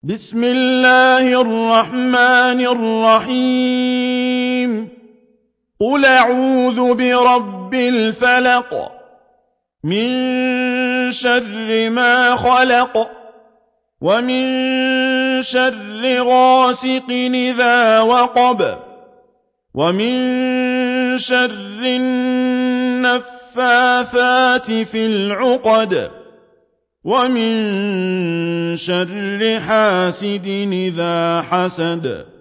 بسم الله الرحمن الرحيم قل أعوذ برب الفلق من شر ما خلق ومن شر غاسق إذا وقب ومن شر النفاثات في العقد ومن شر حاسد إذا حسد